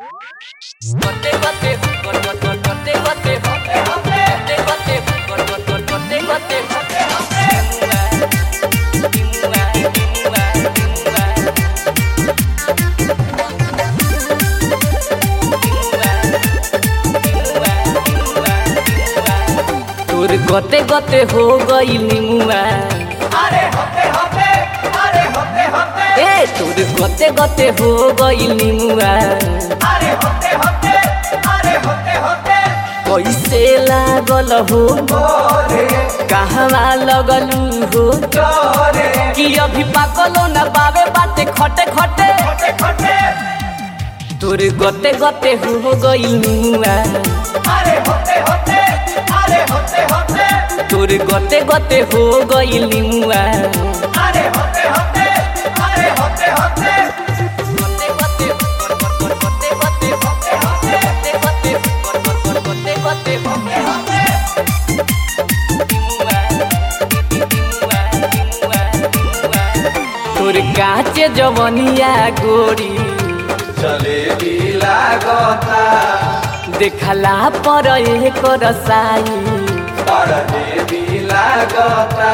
तोर गते गते हो गई निमुआ। अरे होते होते, अरे होते होते, ए तोर गते गते हो गई निमुआ। अरे होते होते, अरे होते होते, कैसे लागल हो गोरे कहवा लगलू हो गोरे कि अभी पाकलो न बावे बाटे खटे खटे। खोटे खोटे, तोर गते गते हो गई निमुआ। अरे होते होते, अरे होते होते, तोर गते गते हो गई निमुआ। अरे होते होते, अरे होते होते, गते गते गते गते होते होते, गते गते गते होते तोर काचे जवनिया गोरी चले भी लागता, देखला पर एकर साई। पढ़ने भी लागता,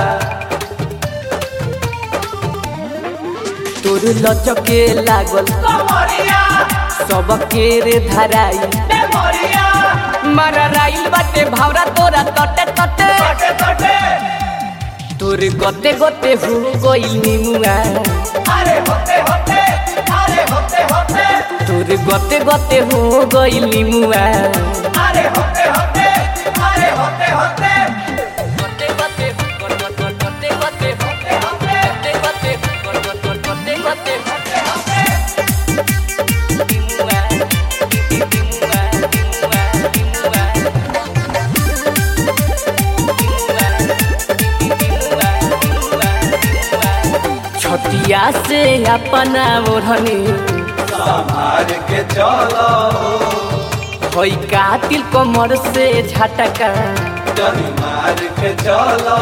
तोर लचके लागल कमरिया सबके रे धराई। मेमोरिया मारा राइल बाटे भावरा तोरा तटे तटे। तटे तटे, तोर गते गते हो गई निमुआ। अरे होते होते, अरे होते होते, तोर गते गते हो गई निमुआ। अरे होते होते, अरे होते होते, गते गते गते गते गते होते होते, गते गते गते होते होते, छतिया से अपना ओढ़नी संभाल के चलो, होई कातिल कमर से झटका। जनी मार के चलो,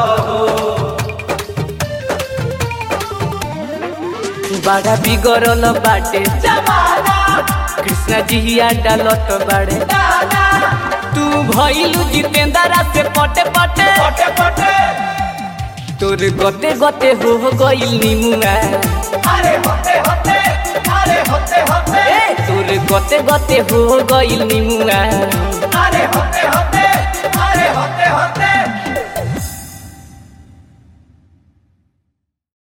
बड़ा बिगड़ल बाटे जमाना कृष्ण जिया डालत बाड़े। दाना, तू भइलू जितेंद्रा से पटे पटे। पटे पटे, तोर गते गते हो गई निमुआ। अरे होते होते, अरे होते होते, ए तोर गते गते हो गई निमुआ। अरे होते होते, अरे होते होते।